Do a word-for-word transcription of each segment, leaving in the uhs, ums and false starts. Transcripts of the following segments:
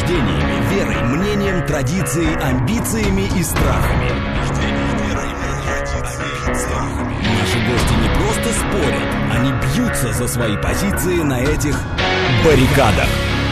убеждениями, верой, мнением, традицией, амбициями и страхами. Наши гости не просто спорят, они бьются за свои позиции на этих баррикадах.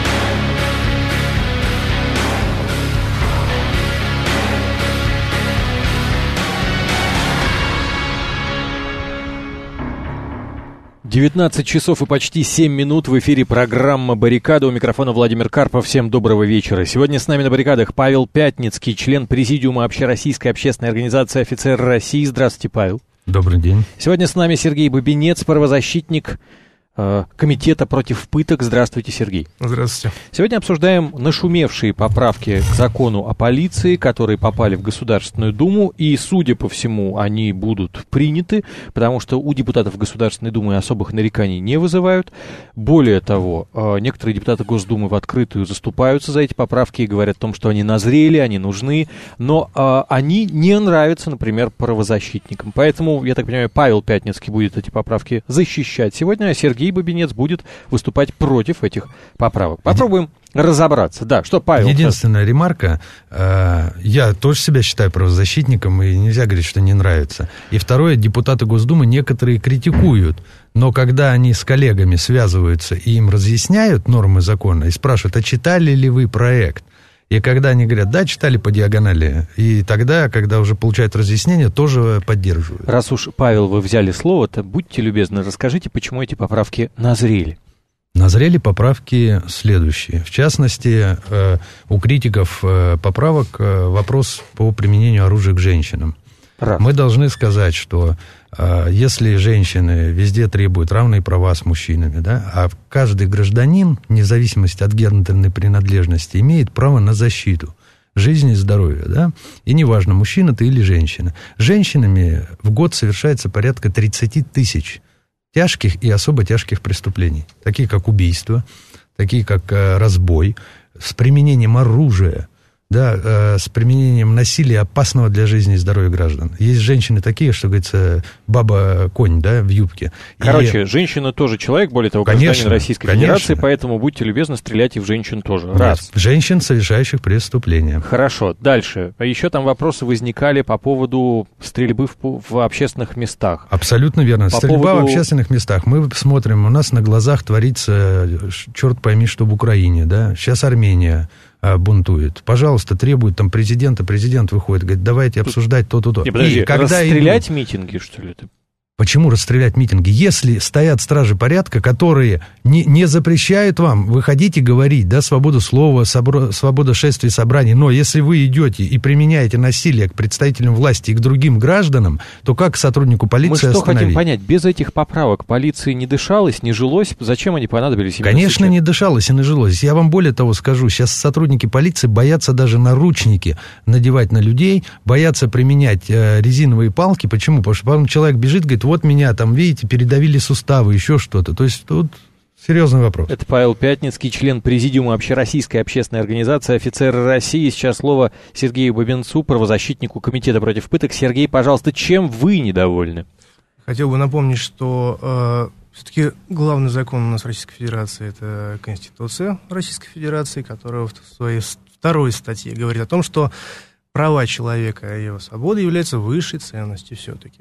девятнадцать часов и почти семь минут, в эфире программа «Баррикада». У микрофона Владимир Карпов. Всем доброго вечера. Сегодня с нами на баррикадах Павел Пятницкий, член Президиума Общероссийской общественной организации «Офицеры России». Здравствуйте, Павел. Добрый день. Сегодня с нами Сергей Бабинец, правозащитник э, Комитета против пыток. Здравствуйте, Сергей. Здравствуйте. Сегодня обсуждаем нашумевшие поправки к закону о полиции, которые попали в Государственную Думу, и, судя по всему, они будут приняты, потому что у депутатов Государственной Думы особых нареканий не вызывают. Более того, э, некоторые депутаты Госдумы в открытую заступаются за эти поправки и говорят о том, что они назрели, они нужны, но э, они не нравятся, например, правозащитникам. Поэтому, я так понимаю, Павел Пятницкий будет эти поправки защищать сегодня, а Сергей Бабинец будет выступать против этих поправок. Попробуем разобраться. Да, что, Павел? Единственная ремарка. Э, я тоже себя считаю правозащитником, и нельзя говорить, что не нравится. И второе, депутаты Госдумы некоторые критикуют, но когда они с коллегами связываются и им разъясняют нормы закона и спрашивают, а читали ли вы проект? И когда они говорят, да, читали по диагонали, и тогда, когда уже получают разъяснение, тоже поддерживают. Раз уж, Павел, вы взяли слово, то будьте любезны, расскажите, почему эти поправки назрели. Назрели поправки следующие. В частности, э, у критиков э, поправок э, вопрос по применению оружия к женщинам. Раз. Мы должны сказать, что э, если женщины везде требуют равные права с мужчинами, да, а каждый гражданин, вне зависимости от гендерной принадлежности, имеет право на защиту жизни и здоровья, да, и неважно, мужчина ты или женщина. Женщинами в год совершается порядка тридцать тысяч тяжких и особо тяжких преступлений, такие как убийство, такие как э, разбой, с применением оружия, да, э, с применением насилия, опасного для жизни и здоровья граждан. Есть женщины такие, что, говорится, баба-конь, да, в юбке. Короче, и... женщина тоже человек, более того, гражданин конечно, Российской конечно. Федерации, поэтому будьте любезны, стрелять и в женщин тоже. Раз. Нет, женщин, совершающих преступления. Хорошо, дальше. А еще там вопросы возникали по поводу стрельбы в, в общественных местах. Абсолютно верно. По Стрельба поводу... в общественных местах. Мы смотрим, у нас на глазах творится, черт пойми, что в Украине, да, сейчас Армения бунтует. Пожалуйста, требует там президента, президент выходит, говорит, давайте обсуждать то-то-то. Не, подожди, и когда расстрелять идут... митинги, что ли? Почему расстрелять митинги? Если стоят стражи порядка, которые не, не запрещают вам выходить и говорить, да, свободу слова, собро, свобода шествий, собраний, но если вы идете и применяете насилие к представителям власти и к другим гражданам, то как сотруднику полиции Мы что остановить? хотим понять? Без этих поправок полиции не дышалось, не жилось? Зачем они понадобились? Конечно, сейчас? Не дышалось и не жилось. Я вам более того скажу, сейчас сотрудники полиции боятся даже наручники надевать на людей, боятся применять э, резиновые палки. Почему? Потому что потом человек бежит, говорит, вот меня там, видите, передавили суставы, еще что-то. То есть тут серьезный вопрос. Это Павел Пятницкий, член Президиума Общероссийской общественной организации «Офицеры России». Сейчас слово Сергею Бабинцу, правозащитнику Комитета против пыток. Сергей, пожалуйста, чем вы недовольны? Хотел бы напомнить, что э, все-таки главный закон у нас в Российской Федерации – это Конституция Российской Федерации, которая в своей второй статье говорит о том, что права человека и его свободы являются высшей ценностью все-таки.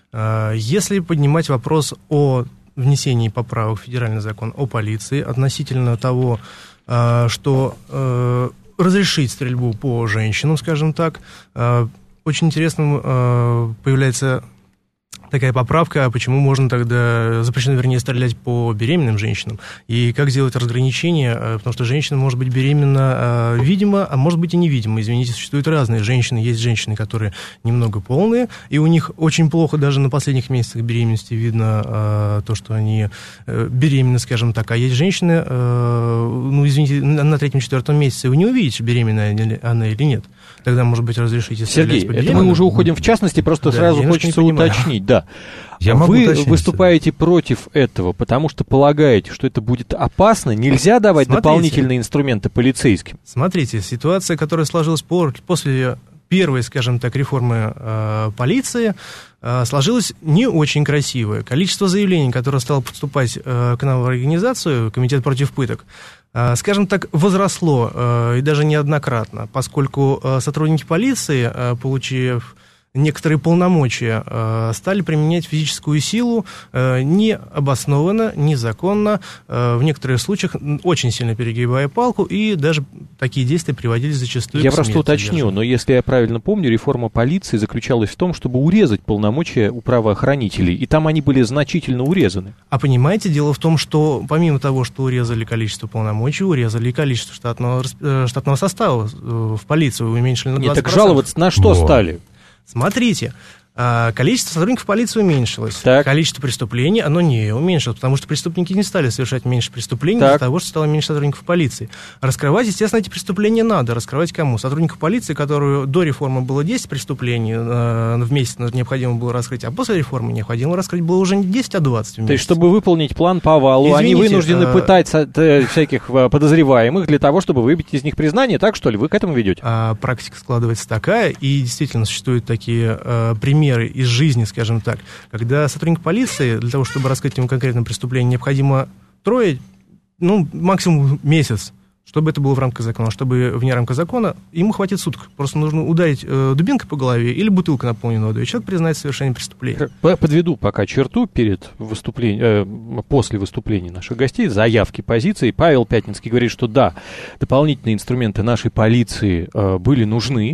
Если поднимать вопрос о внесении поправок в федеральный закон о полиции относительно того, что разрешить стрельбу по женщинам, скажем так, очень интересным появляется такая поправка, почему можно тогда, запрещено, вернее, стрелять по беременным женщинам, и как сделать разграничение, потому что женщина может быть беременна видимо, а может быть и невидимо. Извините, существуют разные женщины, есть женщины, которые немного полные, и у них очень плохо даже на последних месяцах беременности видно то, что они беременны, скажем так, а есть женщины, ну, извините, на третьем-четвертом месяце вы не увидите, беременная она или нет. Тогда, может быть, разрешите стрелять Сергей, по это мы уже уходим в частности, просто да, сразу хочется уточнить. Да. Я Вы уточнить, выступаете против этого, потому что полагаете, что это будет опасно, нельзя давать Смотрите. дополнительные инструменты полицейским. Смотрите, ситуация, которая сложилась после первой, скажем так, реформы э, полиции, э, сложилась не очень красивая. Количество заявлений, которое стало поступать э, к нам в организацию, Комитет против пыток, Скажем так, возросло, и даже неоднократно, поскольку сотрудники полиции, получив некоторые полномочия, стали применять физическую силу необоснованно, незаконно, в некоторых случаях очень сильно перегибая палку, и даже такие действия приводили зачастую я к смерти. Я просто уточню, даже. Но если я правильно помню, реформа полиции заключалась в том, чтобы урезать полномочия у правоохранителей, и там они были значительно урезаны. А понимаете, дело в том, что помимо того, что урезали количество полномочий, урезали и количество штатного, штатного состава в полицию, уменьшили на двадцать процентов. Нет, так жаловаться на что Во. стали? Смотрите, количество сотрудников полиции уменьшилось. Так. Количество преступлений, оно не уменьшилось, потому что преступники не стали совершать меньше преступлений из-за того, что стало меньше сотрудников полиции. Раскрывать, естественно, эти преступления надо. Раскрывать кому? Сотрудников полиции, которые до реформы было десять преступлений в месяц необходимо было раскрыть, а после реформы необходимо раскрыть было уже не десять, а двадцать в месяц. То есть, чтобы выполнить план по валу, Извините, они вынуждены а... пытать всяких подозреваемых для того, чтобы выбить из них признание, так что ли? Вы к этому ведете? А, практика складывается такая, и действительно существуют такие а, примеры из жизни, скажем так, когда сотрудник полиции, для того, чтобы раскрыть ему конкретное преступление, необходимо трое, ну, максимум месяц, чтобы это было в рамках закона. Чтобы вне рамка закона, ему хватит суток. Просто нужно ударить э, дубинкой по голове или бутылкой, наполненной водой, и человек признает совершение преступления. Подведу пока черту перед выступлением, э, после выступления наших гостей, заявки, позиции. Павел Пятницкий говорит, что да, дополнительные инструменты нашей полиции э, были нужны,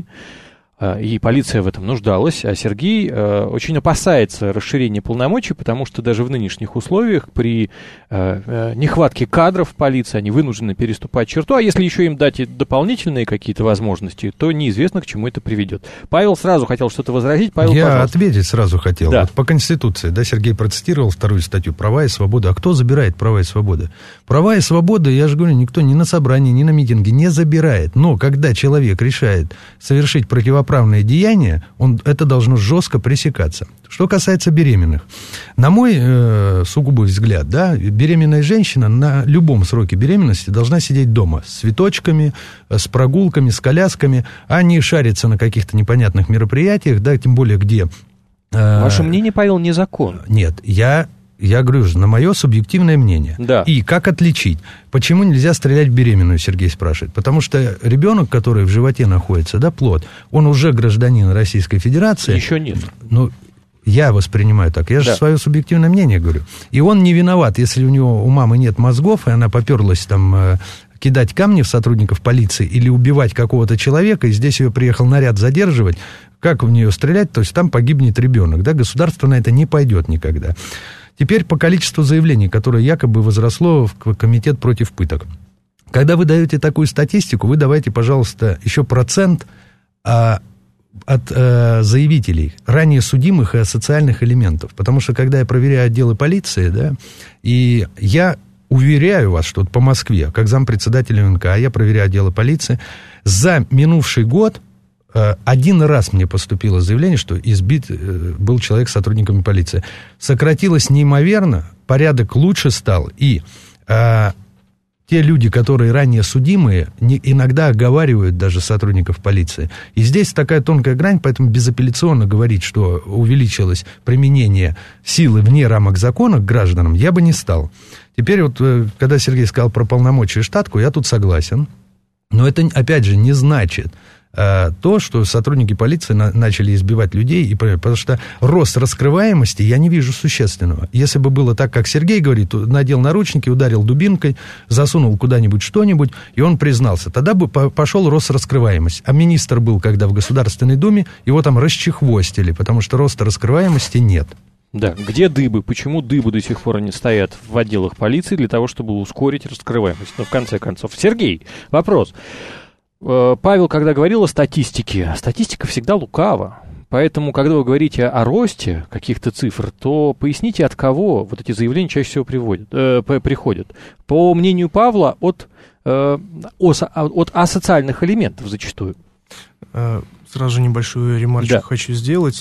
и полиция в этом нуждалась, а Сергей э, очень опасается расширения полномочий, потому что даже в нынешних условиях при э, э, нехватке кадров в полиции они вынуждены переступать черту, а если еще им дать дополнительные какие-то возможности, то неизвестно, к чему это приведет. Павел сразу хотел что-то возразить. Павел, Я пожалуйста. ответить сразу хотел. Да. Вот по Конституции, да, Сергей процитировал вторую статью «Права и свободы». А кто забирает права и свободы? Права и свободы, я же говорю, никто ни на собрании, ни на митинге не забирает. Но когда человек решает совершить противоправное правное деяние, он, это должно жестко пресекаться. Что касается беременных. На мой э, сугубый взгляд, да, беременная женщина на любом сроке беременности должна сидеть дома с цветочками, с прогулками, с колясками, а не шариться на каких-то непонятных мероприятиях, да, тем более где... Э, Ваше мнение, Павел, не закон. Нет, я... Я говорю, на мое субъективное мнение. Да. И как отличить? Почему нельзя стрелять в беременную, Сергей спрашивает. Потому что ребенок, который в животе находится, да, плод, он уже гражданин Российской Федерации. Еще нет. Ну, я воспринимаю так. Я же да. свое субъективное мнение говорю. И он не виноват, если у него, у мамы нет мозгов, и она поперлась там... кидать камни в сотрудников полиции или убивать какого-то человека, и здесь ее приехал наряд задерживать, как в нее стрелять, то есть там погибнет ребенок, да, государство на это не пойдет никогда. Теперь по количеству заявлений, которое якобы возросло в комитет против пыток. Когда вы даете такую статистику, вы давайте, пожалуйста, еще процент а, от а, заявителей, ранее судимых и асоциальных элементов, потому что когда я проверяю отделы полиции, да, и я уверяю вас, что вот по Москве, как зампредседателя эн ка, я проверяю отделы полиции, за минувший год один раз мне поступило заявление, что избит был человек с сотрудниками полиции. Сократилось неимоверно, порядок лучше стал, и а, те люди, которые ранее судимые, не, иногда оговаривают даже сотрудников полиции. И здесь такая тонкая грань, поэтому безапелляционно говорить, что увеличилось применение силы вне рамок закона к гражданам, я бы не стал. Теперь вот, когда Сергей сказал про полномочия и штатку, я тут согласен. Но это, опять же, не значит а, то, что сотрудники полиции на, начали избивать людей, и, потому что рост раскрываемости я не вижу существенного. Если бы было так, как Сергей говорит, надел наручники, ударил дубинкой, засунул куда-нибудь что-нибудь, и он признался, тогда бы пошел рост раскрываемости. А министр был, когда в Государственной Думе, его там расчехвостили, потому что роста раскрываемости нет. Да, где дыбы? Почему дыбы до сих пор не стоят в отделах полиции для того, чтобы ускорить раскрываемость? Ну, в конце концов. Сергей, вопрос. Павел, когда говорил о статистике, статистика всегда лукава. Поэтому, когда вы говорите о росте каких-то цифр, то поясните, от кого вот эти заявления чаще всего приводят, э, приходят. По мнению Павла, от, э, ос, от асоциальных элементов зачастую. сразу же небольшую ремарочку да. хочу сделать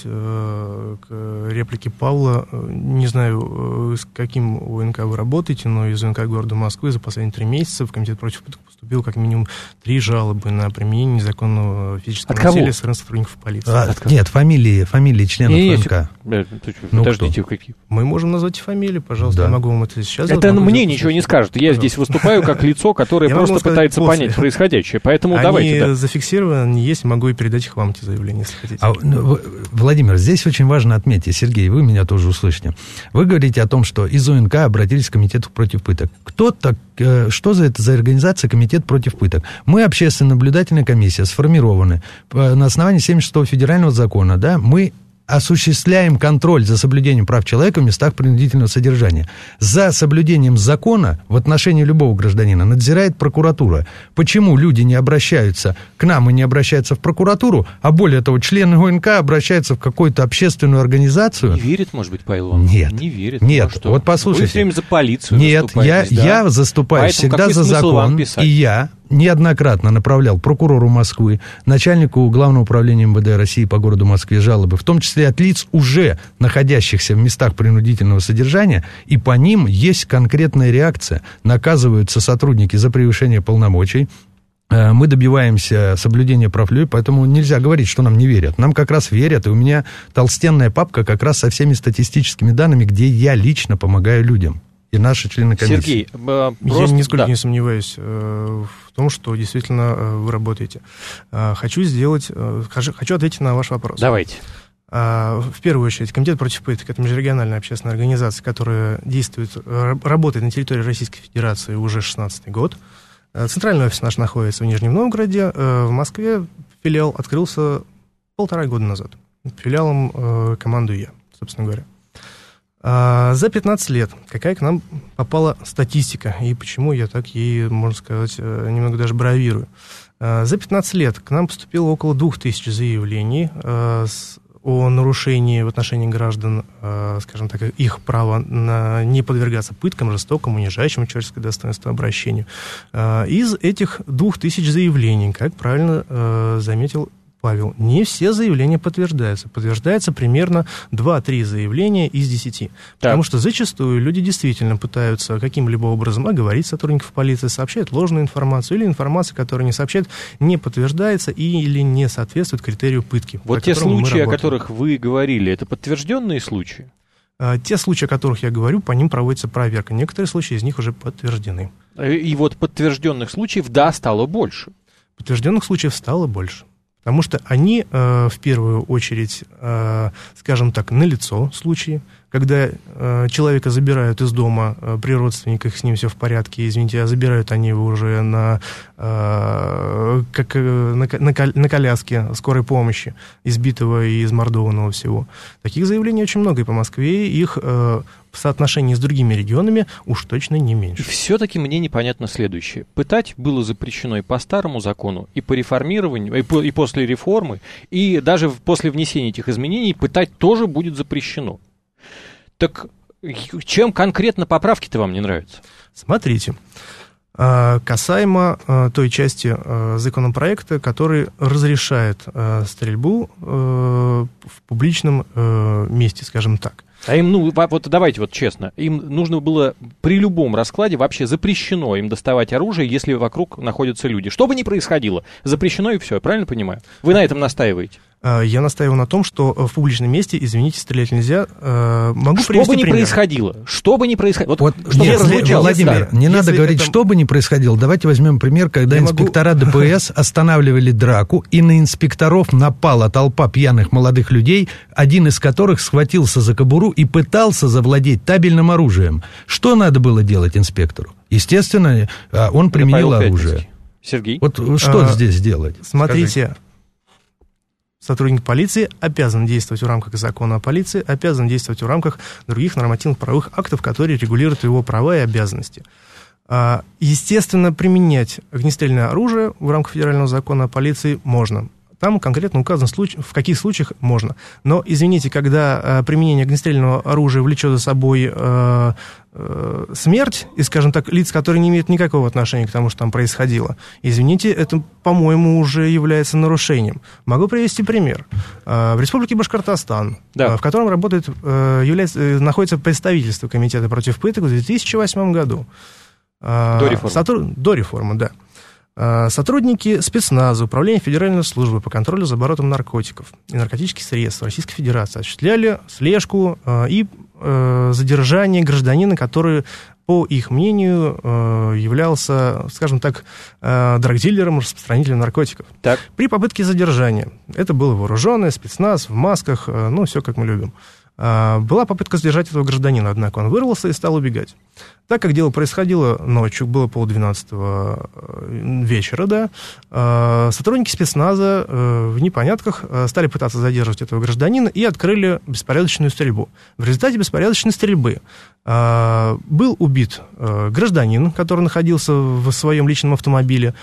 э, к реплике Павла. Не знаю, э, с каким ОНК вы работаете, но из ОНК города Москвы за последние три месяца в Комитет против пыток поступило как минимум три жалобы на применение незаконного физического От насилия кого? со стороны сотрудников полиции. А, От нет, фамилии, фамилии членов не, ОНК. Не, ну, подождите, какие? Мы можем назвать фамилии, пожалуйста, да. я могу вам это сейчас Это сделать, мне ничего не скажет. Я здесь выступаю как лицо, которое просто пытается понять происходящее. Поэтому давайте. Они зафиксированы, они есть, могу и передать их вам, эти заявления, если хотите. А, ну, Владимир, здесь очень важно отметить, Сергей, вы меня тоже услышите. Вы говорите о том, что из ОНК обратились к Комитету против пыток. Кто так, э, что за это за организация Комитет против пыток? Мы, общественно-наблюдательная комиссия, сформированы на основании семьдесят шестого федерального закона, да, мы осуществляем контроль за соблюдением прав человека в местах принудительного содержания. За соблюдением закона в отношении любого гражданина надзирает прокуратура. Почему люди не обращаются к нам и не обращаются в прокуратуру, а более того, члены ОНК обращаются в какую-то общественную организацию? Не верит, может быть, Павел Иванович? Нет. Не верит. Нет, ну, что? вот послушайте. Вы все время за полицию Нет, я, да? я заступаюсь Поэтому всегда за закон, и я неоднократно направлял прокурору Москвы, начальнику Главного управления МВД России по городу Москве жалобы, в том числе от лиц, уже находящихся в местах принудительного содержания, и по ним есть конкретная реакция. Наказываются сотрудники за превышение полномочий. Мы добиваемся соблюдения прав людей, поэтому нельзя говорить, что нам не верят. Нам как раз верят, и у меня толстенная папка как раз со всеми статистическими данными, где я лично помогаю людям. И наши члены комиссии. Сергей, просто... я нисколько да. не сомневаюсь э, в том, что действительно э, вы работаете. Э, хочу сделать, э, хочу, хочу ответить на ваш вопрос. Давайте. Э, в первую очередь, Комитет против пыток — это межрегиональная общественная организация, которая действует, э, работает на территории Российской Федерации уже шестнадцатый год. Э, центральный офис наш находится в Нижнем Новгороде. Э, в Москве филиал открылся полтора года назад. Филиалом э, командую я, собственно говоря. За пятнадцать лет какая к нам попала статистика, и почему я так ей, можно сказать, немного даже бравирую. За пятнадцать лет к нам поступило около двух тысяч заявлений о нарушении в отношении граждан, скажем так, их права на не подвергаться пыткам, жестокому, унижающему человеческое достоинство обращению. Из этих двух тысяч заявлений, как правильно заметил Павел, не все заявления подтверждаются. Подтверждается примерно два-три заявления из десяти. Потому что зачастую люди действительно пытаются каким-либо образом оговорить сотрудников полиции, сообщают ложную информацию, или информация, которая не сообщает, не подтверждается или не соответствует критерию пытки. Вот те случаи, о которых вы говорили, это подтвержденные случаи? Те случаи, о которых я говорю, по ним проводится проверка. Некоторые случаи из них уже подтверждены. И вот подтвержденных случаев, да, стало больше. Подтвержденных случаев стало больше. Потому что они, э, в первую очередь, э, скажем так, налицо случаи, когда э, человека забирают из дома э, при родственниках, с ним все в порядке, извините, а забирают они его уже на, э, как, на, на, на коляске скорой помощи, избитого и измордованного всего. Таких заявлений очень много, и по Москве их э, в соотношении с другими регионами уж точно не меньше. Все-таки мне непонятно следующее. Пытать было запрещено и по старому закону, и по реформированию, и, по, и после реформы, и даже после внесения этих изменений пытать тоже будет запрещено. Так чем конкретно поправки-то вам не нравятся? Смотрите, касаемо той части законопроекта, который разрешает стрельбу в публичном месте, скажем так. А им, ну, вот давайте вот честно, им нужно было при любом раскладе вообще запрещено им доставать оружие, если вокруг находятся люди. Что бы ни происходило, запрещено и все, я правильно понимаю? Вы на этом настаиваете? Я настаиваю на том, что в публичном месте, извините, стрелять нельзя. Могу что привести бы ни пример. происходило, что бы ни происходило. Вот, вот чтобы прозвучало, Владимир, да. не если надо говорить, это... что бы ни происходило. Давайте возьмем пример, когда я инспектора могу... ДПС останавливали драку, и на инспекторов напала толпа пьяных молодых людей, один из которых схватился за кобуру и пытался завладеть табельным оружием. Что надо было делать инспектору? Естественно, он применил оружие. Сергей? Вот что а, здесь делать? Смотрите. Скажите. Сотрудник полиции обязан действовать в рамках закона о полиции, обязан действовать в рамках других нормативных правовых актов, которые регулируют его права и обязанности. Естественно, применять огнестрельное оружие в рамках федерального закона о полиции можно. Там конкретно указано, в каких случаях можно. Но, извините, когда применение огнестрельного оружия влечет за собой э, э, смерть, и, скажем так, лиц, которые не имеют никакого отношения к тому, что там происходило, извините, это, по-моему, уже является нарушением. Могу привести пример. Э, в Республике Башкортостан, да. э, в котором работает, э, является, э, находится представительство Комитета против пыток в две тысячи восьмом году. Э, до реформы. Сотруд... До реформы, да. Сотрудники спецназа, Управления Федеральной службы по контролю за оборотом наркотиков и наркотических средств Российской Федерации осуществляли слежку и задержание гражданина, который, по их мнению, являлся, скажем так, драгдилером, распространителем наркотиков. Так. При попытке задержания, это было вооруженное, спецназ, в масках, ну, все как мы любим. Была попытка задержать этого гражданина, однако он вырвался и стал убегать. Так как дело происходило ночью, было полдвенадцатого вечера, да, сотрудники спецназа в непонятках стали пытаться задерживать этого гражданина и открыли беспорядочную стрельбу. В результате беспорядочной стрельбы был убит гражданин, который находился в своем личном автомобиле,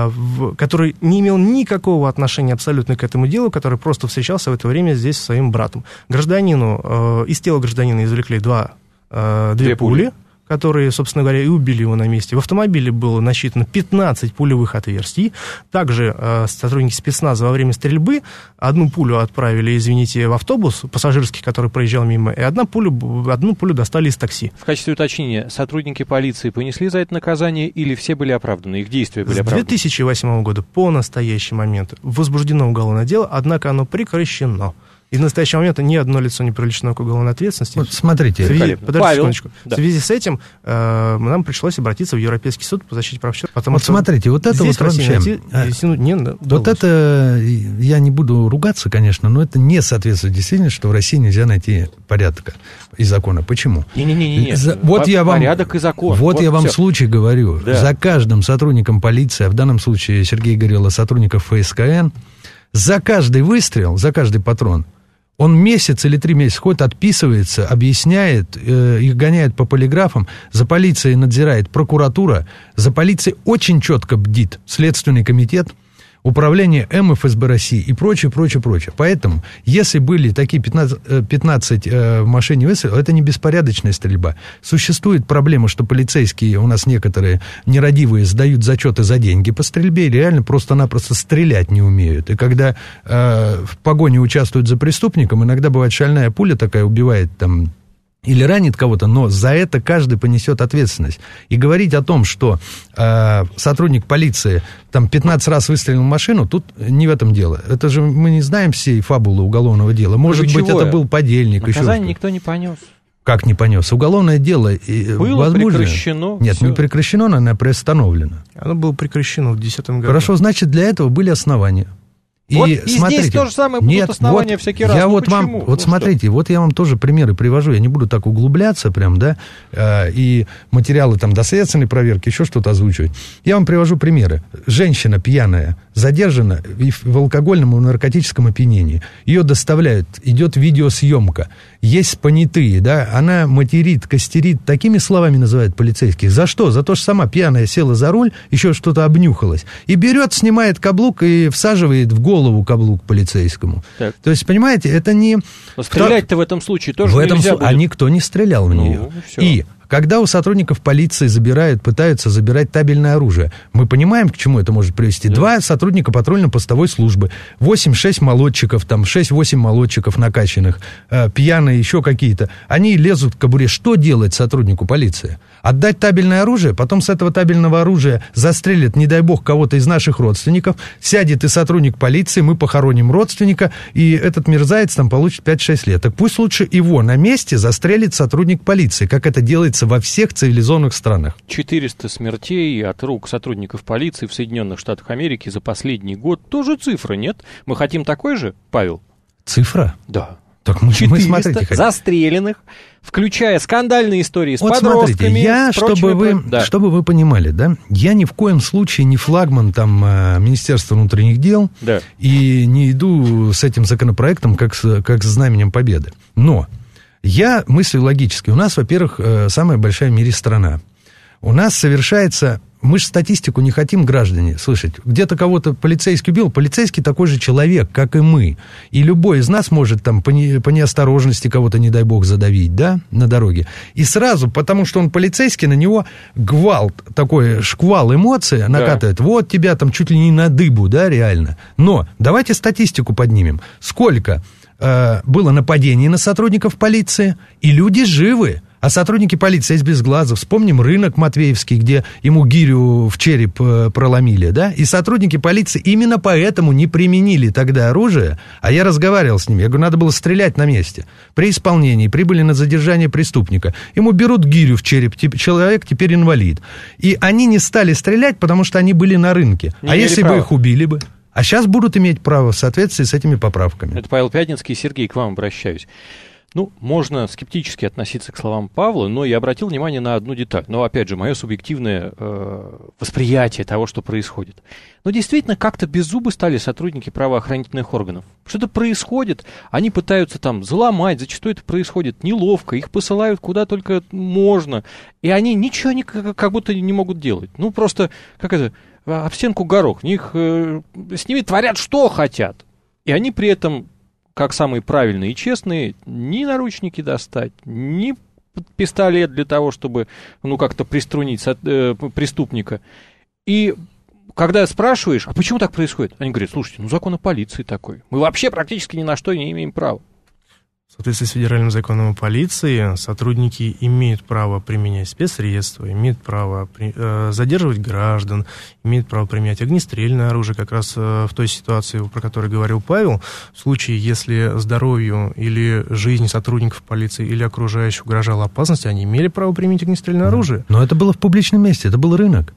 который не имел никакого отношения абсолютно к этому делу, который просто встречался в это время здесь со своим братом. Гражданину, из тела гражданина извлекли два, две, две пули, пули, которые, собственно говоря, и убили его на месте. В автомобиле было насчитано пятнадцать пулевых отверстий. Также э, сотрудники спецназа во время стрельбы одну пулю отправили, извините, в автобус пассажирский, который проезжал мимо, и одну пулю, одну пулю достали из такси. В качестве уточнения, сотрудники полиции понесли за это наказание или все были оправданы, их действия были оправданы? С две тысячи восьмого года по настоящий момент возбуждено уголовное дело, однако оно прекращено. И в настоящий момент ни одно лицо не привлечено к уголовной ответственности. Вот смотрите, связи, подождите Павел, секундочку. Да. В связи с этим э, нам пришлось обратиться в Европейский суд по защите прав человека. Вот смотрите, вот это вот вообще... Найти, а, не, вот это, я не буду ругаться, конечно, но это не соответствует действительности, что в России нельзя найти порядка и закона. Почему? Не-не-не. Вот я вам, порядок и закон. Вот, вот я вам все. случай говорю. Да. За каждым сотрудником полиции, а в данном случае Сергей говорил о сотрудниках эф эс ка эн, за каждый выстрел, за каждый патрон, он месяц или три месяца ходит, отписывается, объясняет, э, их гоняет по полиграфам, за полицией надзирает прокуратура, за полицией очень четко бдит Следственный комитет, Управление эм эф эс бэ России и прочее, прочее, прочее. Поэтому, если были такие пятнадцать, пятнадцать э, в машине выстрелов, это не беспорядочная стрельба. Существует проблема, что полицейские, у нас некоторые нерадивые, сдают зачеты за деньги по стрельбе, и реально просто-напросто стрелять не умеют. И когда э, в погоне участвуют за преступником, иногда бывает шальная пуля такая, убивает там... или ранит кого-то, но за это каждый понесет ответственность. И говорить о том, что э, сотрудник полиции там пятнадцать раз выстрелил в машину, тут не в этом дело. Это же мы не знаем всей фабулы уголовного дела. Может быть, это был подельник. Наказание никто не понес. Как не понес? Уголовное дело... Было возможно, прекращено. Нет, все. не прекращено, оно приостановлено. Оно было прекращено в две тысячи десятом году. Хорошо, значит, для этого были основания. И, вот и смотрите, здесь то же самое будут нет, основания вот всякий раз. Я ну, вот почему? вам, ну, вот что? смотрите, вот я вам тоже примеры привожу, я не буду так углубляться прям, да, э, и материалы там доследственной проверки, еще что-то озвучивать. Я вам привожу примеры. Женщина пьяная задержана в алкогольном и наркотическом опьянении. Ее доставляют, идет видеосъемка. Есть понятые, да, она материт, костерит, такими словами называют полицейских. За что? За то, что сама пьяная села за руль, еще что-то обнюхалась. И берет, снимает каблук и всаживает в голову каблук полицейскому. Так. То есть, понимаете, это не... Но стрелять-то в этом случае тоже в этом нельзя су... будет. А никто не стрелял в нее. Ну, и когда у сотрудников полиции забирают, пытаются забирать табельное оружие, мы понимаем, к чему это может привести. Да. Два сотрудника патрульно-постовой службы, восемь-шесть молодчиков, там шесть-восемь молодчиков накачанных, э, пьяные, еще какие-то. Они лезут к кобуре. Что делать сотруднику полиции? Отдать табельное оружие, потом с этого табельного оружия застрелят, не дай бог, кого-то из наших родственников, сядет и сотрудник полиции, мы похороним родственника, и этот мерзавец там получит пять-шесть лет. Так пусть лучше его на месте застрелит сотрудник полиции, как это делается во всех цивилизованных странах. четыреста смертей от рук сотрудников полиции в Соединенных Штатах Америки за последний год. Тоже цифра, нет? Мы хотим такой же, Павел? Цифра? Да. Так мы, мы смотрите, застреленных, включая скандальные истории с вот подростками. Смотрите, я, с прочими... чтобы, вы, да. чтобы вы понимали, да, я ни в коем случае не флагман там Министерства внутренних дел, да. И не иду с этим законопроектом как с, как с знаменем победы. Но я мыслю логически. У нас, во-первых, самая большая в мире страна. У нас совершается мы же статистику не хотим, граждане, слышать. Где-то кого-то полицейский убил, полицейский такой же человек, как и мы. И любой из нас может там по, не, по неосторожности кого-то, не дай бог, задавить, да, на дороге. И сразу, потому что он полицейский, на него гвалт, такой шквал эмоций накатывает. Да. Вот тебя там чуть ли не на дыбу, да, реально. Но давайте статистику поднимем. Сколько э, было нападений на сотрудников полиции, и люди живы. А сотрудники полиции есть без глаза. Вспомним рынок Матвеевский, где ему гирю в череп э, проломили, да? И сотрудники полиции именно поэтому не применили тогда оружие. А я разговаривал с ними. Я говорю, надо было стрелять на месте. При исполнении прибыли на задержание преступника. Ему берут гирю в череп. Тип, человек теперь инвалид. И они не стали стрелять, потому что они были на рынке. Не а если права. бы их убили бы? А сейчас будут иметь право в соответствии с этими поправками. Это Павел Пятницкий. Сергей, к вам обращаюсь. Ну, можно скептически относиться к словам Павла, но я обратил внимание на одну деталь. Но, опять же, мое субъективное э, восприятие того, что происходит. Но действительно, как-то беззубы стали сотрудники правоохранительных органов. Что-то происходит, они пытаются там взломать, зачастую это происходит неловко, их посылают куда только можно, и они ничего не, как будто не могут делать. Ну, просто, как это, об стенку горох. Них, э, с ними творят, что хотят. И они при этом... как самые правильные и честные, ни наручники достать, ни пистолет для того, чтобы, ну, как-то приструнить э, преступника. И когда спрашиваешь, а почему так происходит? Они говорят, слушайте, ну, закон о полиции такой. Мы вообще практически ни на что не имеем права. В соответствии с федеральным законом о полиции, сотрудники имеют право применять спецсредства, имеют право при, э, задерживать граждан, имеют право применять огнестрельное оружие, как раз э, в той ситуации, про которую говорил Павел, в случае, если здоровью или жизни сотрудников полиции или окружающих угрожала опасность, они имели право применить огнестрельное оружие. Но это было в публичном месте, это был рынок.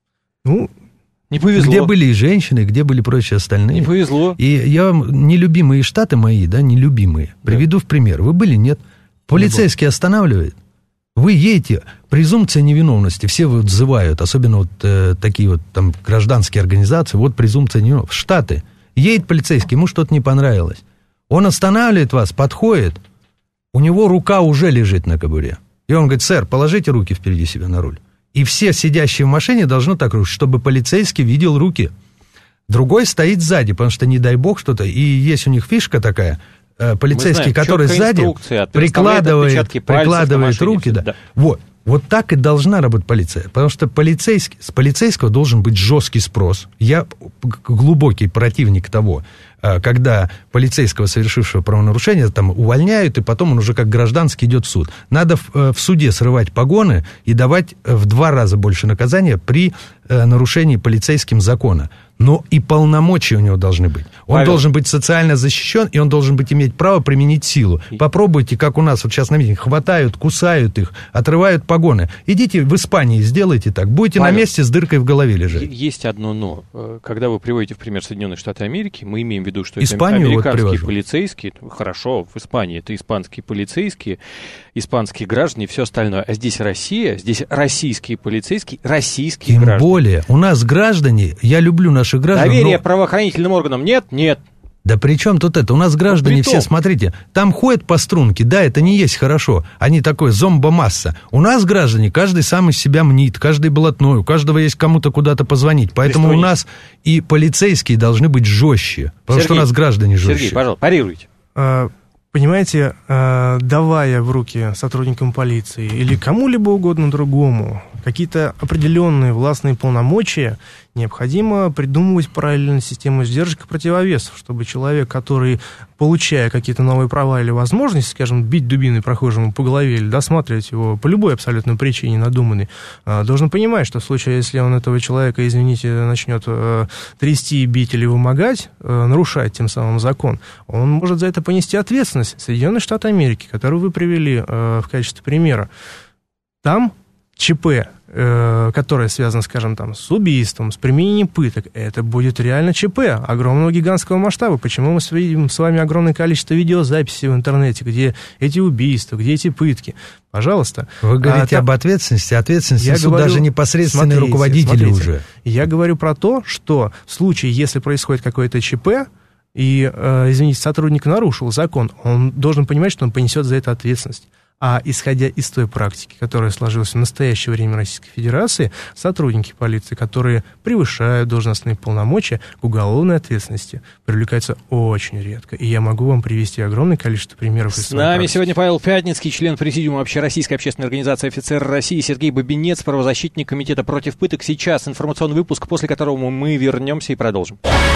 Ну, не повезло. Где были и женщины, где были прочие остальные. Не повезло. И я вам, нелюбимые штаты мои, да, нелюбимые, да. Приведу в пример. Вы были? Нет. Полицейский не останавливает. Вы едете, презумпция невиновности, все вот взывают, особенно вот э, такие вот там гражданские организации, вот презумпция невиновности. Штаты. Едет полицейский, ему что-то не понравилось. Он останавливает вас, подходит, у него рука уже лежит на кобуре. И он говорит, сэр, положите руки впереди себя на руль. И все сидящие в машине должны так рушить, чтобы полицейский видел руки. Другой стоит сзади, потому что, не дай бог, что-то... И есть у них фишка такая, э, полицейский, знаем, который сзади прикладывает, прикладывает руки. Да. Да. Вот, вот так и должна работать полиция. Потому что полицейский, с полицейского должен быть жесткий спрос. Я глубокий противник того, когда полицейского, совершившего правонарушение, там увольняют, и потом он уже как гражданский идет в суд. Надо в, в суде срывать погоны и давать в два раза больше наказания при э, нарушении полицейским закона. Но и полномочия у него должны быть. Он Павел. должен быть социально защищен, и он должен быть, иметь право применить силу. Попробуйте, как у нас вот сейчас на митинге, хватают, кусают их, отрывают погоны. Идите в Испании, сделайте так. Будете Павел, на месте с дыркой в голове лежать. Есть одно но. Когда вы приводите в пример Соединенные Штаты Америки, мы имеем в виду, что Испанию это американские вот полицейские. Хорошо, в Испании это испанские полицейские, испанские граждане и все остальное. А здесь Россия, здесь российские полицейские, российские Тем граждане. Тем более, у нас граждане, я люблю наших граждан. Доверие но... правоохранительным органам нет? Нет. Да при чем тут это? У нас граждане ну, все, смотрите, там ходят по струнке, да, это не есть хорошо, они такой зомбомасса. У нас граждане, каждый сам из себя мнит, каждый блатной, у каждого есть кому-то куда-то позвонить, поэтому Пристунить. У нас и полицейские должны быть жестче, потому Сергей, что у нас граждане жестче. Сергей, пожалуйста, парируйте. А, понимаете, а, давая в руки сотрудникам полиции или кому-либо угодно другому какие-то определенные властные полномочия, необходимо придумывать параллельную систему сдержек и противовесов, чтобы человек, который, получая какие-то новые права или возможности, скажем, бить дубиной прохожему по голове или досматривать его по любой абсолютно причине надуманной, должен понимать, что в случае, если он этого человека, извините, начнет трясти, бить или вымогать, нарушать тем самым закон, он может за это понести ответственность. Соединенные Штаты Америки, которую вы привели в качестве примера, там ЧП, э, которое связано, скажем, там, с убийством, с применением пыток, это будет реально ЧП огромного гигантского масштаба. Почему мы видим с вами огромное количество видеозаписей в интернете, где эти убийства, где эти пытки? Пожалуйста. Вы говорите а, об ответственности, ответственность несут говорю, даже непосредственные смотрите, руководители смотрите, уже. Я говорю про то, что в случае, если происходит какое-то ЧП, и, э, извините, сотрудник нарушил закон, он должен понимать, что он понесет за это ответственность. А исходя из той практики, которая сложилась в настоящее время в Российской Федерации, сотрудники полиции, которые превышают должностные полномочия, к уголовной ответственности привлекаются очень редко. И я могу вам привести огромное количество примеров из С своей нами практики. сегодня Павел Пятницкий, член Президиума Общероссийской общественной организации «Офицеры России», Сергей Бабинец, правозащитник Комитета против пыток. Сейчас информационный выпуск, после которого мы вернемся и продолжим.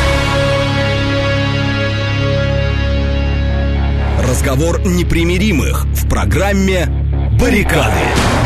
Разговор непримиримых в программе «Баррикады».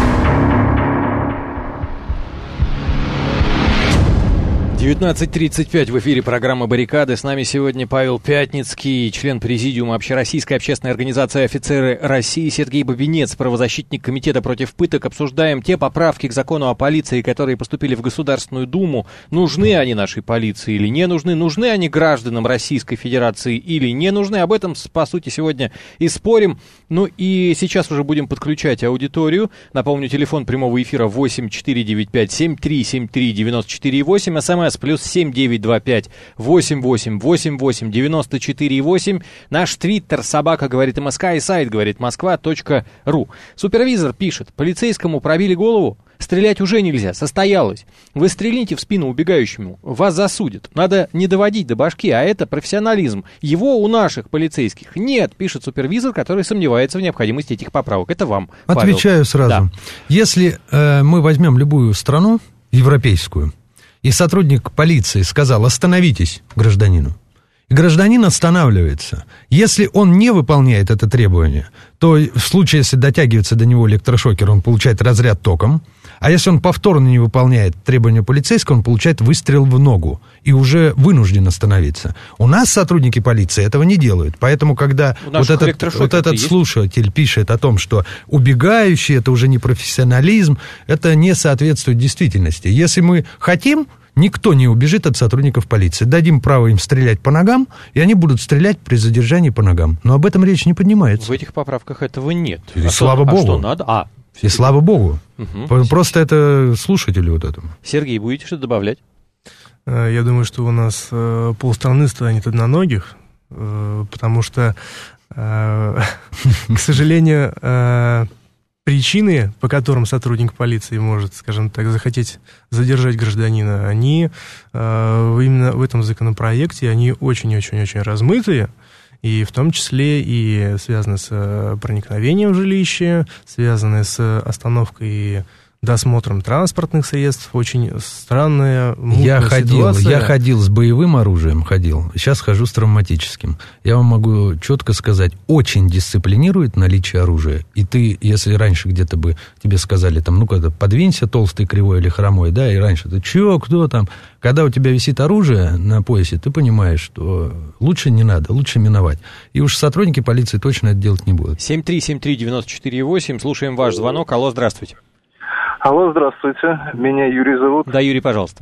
девятнадцать тридцать пять в эфире программы «Баррикады». С нами сегодня Павел Пятницкий, член Президиума Общероссийской общественной организации «Офицеры России», Сергей Бабинец, правозащитник Комитета против пыток. Обсуждаем те поправки к закону о полиции, которые поступили в Государственную Думу. Нужны они нашей полиции или не нужны? Нужны они гражданам Российской Федерации или не нужны? Об этом, по сути, сегодня и спорим. Ну и сейчас уже будем подключать аудиторию. Напомню, телефон прямого эфира восемь четыре девять пять семь три семь три девять четыре восемь, СМС плюс семь девять два пять восемь восемь восемь восемь девяносто четыре восемь. Наш твиттер собака говорит МСК и сайт говорит москва точка ру. Супервизор пишет: полицейскому пробили голову, стрелять уже нельзя, состоялось. Вы стрельните в спину убегающему, вас засудят. Надо не доводить до башки, а это профессионализм. Его у наших полицейских нет, пишет супервизор, который сомневается в необходимости этих поправок. Это вам, Павел. Отвечаю сразу. Да. Если э, мы возьмем любую страну европейскую, и сотрудник полиции сказал: остановитесь гражданину, и гражданин останавливается. Если он не выполняет это требование, то в случае, если дотягивается до него электрошокер, он получает разряд током. А если он повторно не выполняет требования полицейского, он получает выстрел в ногу и уже вынужден остановиться. У нас сотрудники полиции этого не делают. Поэтому, когда вот этот, вот этот слушатель пишет о том, что убегающий — это уже не профессионализм, это не соответствует действительности. Если мы хотим, никто не убежит от сотрудников полиции. Дадим право им стрелять по ногам, и они будут стрелять при задержании по ногам. Но об этом речь не поднимается. В этих поправках этого нет. И а слава что, богу. А что надо? А, и слава богу. Угу. Просто это слушатели вот этому. Сергей, будете что-то добавлять? Я думаю, что у нас полстраны станет одноногих, потому что, к сожалению, причины, по которым сотрудник полиции может, скажем так, захотеть задержать гражданина, они именно в этом законопроекте, они очень-очень-очень размытые, и в том числе и связаны с проникновением в жилище, связаны с остановкой и досмотром транспортных средств. Очень странная, мутная я ходил, ситуация. Я ходил с боевым оружием, ходил. Сейчас хожу с травматическим. Я вам могу четко сказать, очень дисциплинирует наличие оружия. И ты, если раньше где-то бы тебе сказали, там, ну-ка, подвинься, толстый, кривой или хромой, да, и раньше ты, чё, кто там? Когда у тебя висит оружие на поясе, ты понимаешь, что лучше не надо, лучше миновать. И уж сотрудники полиции точно это делать не будут. семь три семь три девять четыре восемь, слушаем ваш звонок. Алло, здравствуйте. Алло, здравствуйте. Меня Юрий зовут. Да, Юрий, пожалуйста.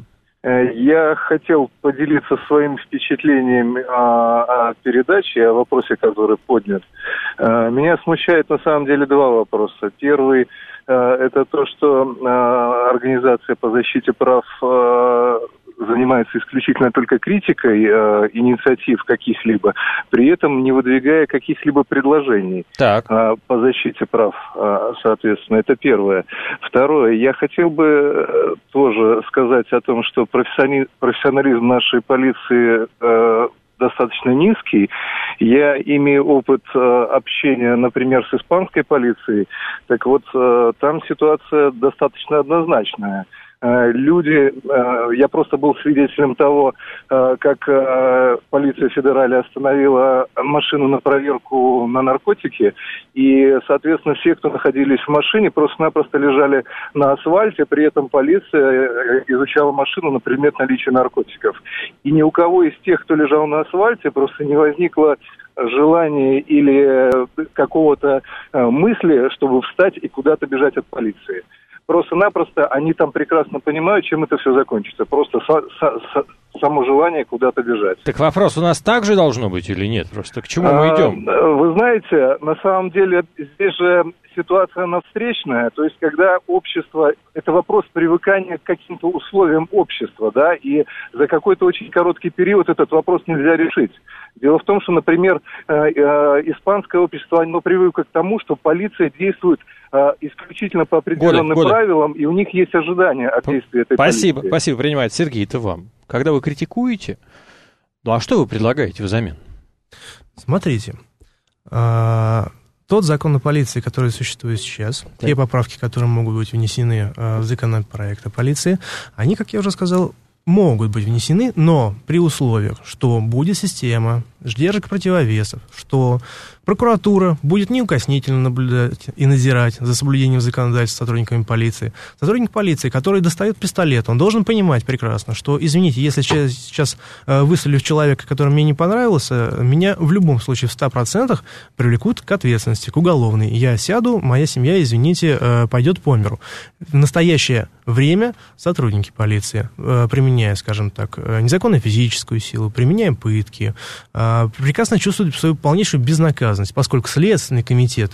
Я хотел поделиться своим впечатлением о, о передаче, о вопросе, который поднят. Меня смущает на самом деле два вопроса. Первый – это то, что организация по защите прав занимается исключительно только критикой э, инициатив каких-либо, при этом не выдвигая каких-либо предложений так. э, по защите прав, э, соответственно. Это первое. Второе. Я хотел бы э, тоже сказать о том, что профессионализм, профессионализм нашей полиции э, достаточно низкий. Я имею опыт э, общения, например, с испанской полицией. Так вот, э, там ситуация достаточно однозначная. Люди, я просто был свидетелем того, как полиция федерали остановила машину на проверку на наркотики, и, соответственно, все, кто находились в машине, просто-напросто лежали на асфальте, при этом полиция изучала машину на предмет наличия наркотиков. И ни у кого из тех, кто лежал на асфальте, просто не возникло желания или какого-то мысли, чтобы встать и куда-то бежать от полиции. Просто-напросто они там прекрасно понимают, чем это все закончится. Просто со- со- само желание куда-то бежать. Так вопрос у нас также должно быть или нет? Просто к чему мы идем? Вы знаете, на самом деле здесь же ситуация навстречная, то есть когда общество, это вопрос привыкания к каким-то условиям общества, да, и за какой-то очень короткий период этот вопрос нельзя решить. Дело в том, что, например, э, э, испанское общество, оно привыкло к тому, что полиция действует э, исключительно по определенным годы, правилам, годы. И у них есть ожидания от действия этой спасибо, полиции. Спасибо, принимает. Сергей, это вам. Когда вы критикуете, ну а что вы предлагаете взамен? Смотрите, а... Тот закон о полиции, который существует сейчас, да. Те поправки, которые могут быть внесены э, в законопроект о полиции, они, как я уже сказал, могут быть внесены, но при условиях, что будет система сдержек противовесов, что прокуратура будет неукоснительно наблюдать и надзирать за соблюдением законодательства сотрудниками полиции. Сотрудник полиции, который достает пистолет, он должен понимать прекрасно, что, извините, если сейчас выстрелив человека, который мне не понравился, меня в любом случае в ста процентах привлекут к ответственности, к уголовной. Я сяду, моя семья, извините, пойдет по миру. В настоящее время сотрудники полиции, применяя, скажем так, незаконную физическую силу, применяя пытки, прекрасно чувствуют свою полнейшую безнаказанность, поскольку Следственный комитет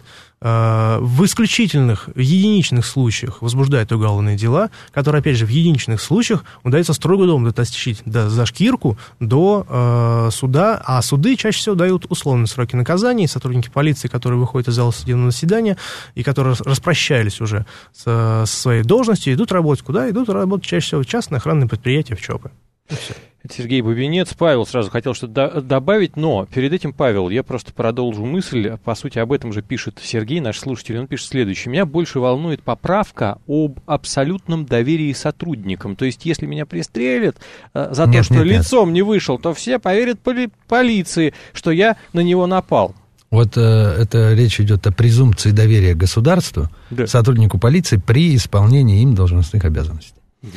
э, в исключительных, в единичных случаях возбуждает уголовные дела, которые, опять же, в единичных случаях удается строго дома дотащить до, за шкирку до э, суда, а суды чаще всего дают условные сроки наказания, и сотрудники полиции, которые выходят из зала судебного заседания и которые распрощались уже со, со своей должностью, идут работать куда? Идут работать чаще всего в частные охранные предприятия, в ЧОПы. И все. Это Сергей Бубенец. Павел сразу хотел что-то добавить, но перед этим, Павел, я просто продолжу мысль. По сути, об этом же пишет Сергей, наш слушатель. Он пишет следующее. Меня больше волнует поправка об абсолютном доверии сотрудникам. То есть, если меня пристрелят э, за нет, то, что нет, лицом нет. не вышел, то все поверят поли- полиции, что я на него напал. Вот э, это речь идет о презумпции доверия государству, да. сотруднику полиции при исполнении им должностных обязанностей.